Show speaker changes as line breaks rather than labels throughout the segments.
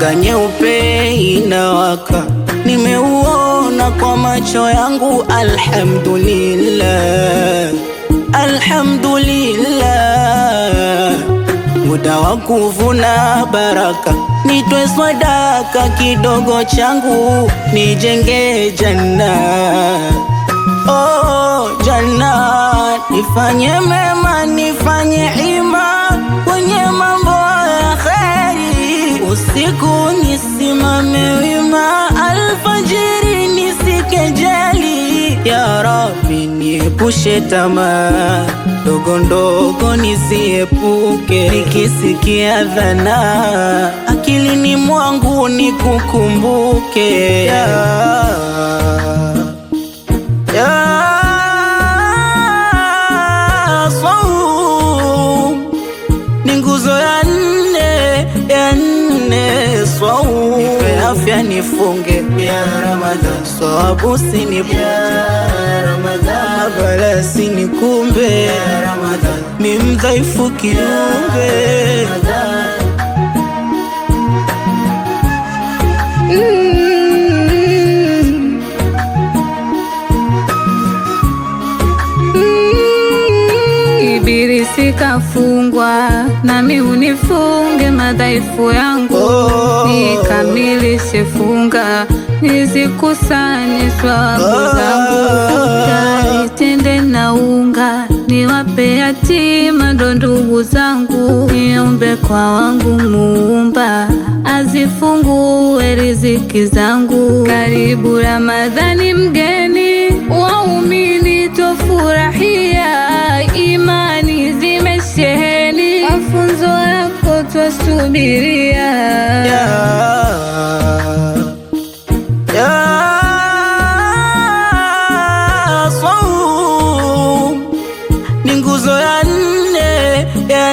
anga nyeupe inawaka, nimeuona kwa macho yangu. Alhamdulillah, alhamdulillah. Muda wa kuvuna baraka, nitoe sadaka kidogo changu, nijenge janna. Oh janna, nifanye mema, nifanye ima kwenye mambo ya kheri. Usiku nisimame wima, alfajiri nisikejeli. Ya Rabbi, niepushe tamaa ndogo ndogo nisiepuke. Nikisikia dhana, akilini mwangu nikukumbuke. Saum ni nguzo ya nne, saum. Nipe afya nifunge ya Ramadhan, sawabu sinipunje ya Ramadhan, bala sinikumbe ya Ramadhan, mi mdhaifu kiumbe.
Ibilisi kafungwa, nami unifunge madhaifu yangu. Nikamilishe funga, nizikusanye swabu zangu. Nitende na unga, niwape yatima ndo ndugu zangu. Niombe kwa wangu Muumba, azifungue riziki zangu. Karibu Ramadhani mgeni, waumini tofurahia. Imani zimesheheni, mafunzo yako twasubiria.
Saum ni nguzo ya nne,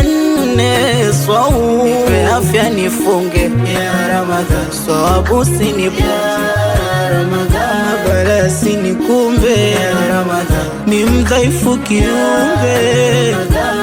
saum. Nipe afya nifunge ya Ramadhan, sawabu sinipunje ya Ramadhan, bala sinikumbe ya Ramadhan, mi mdhaifu kiumbe.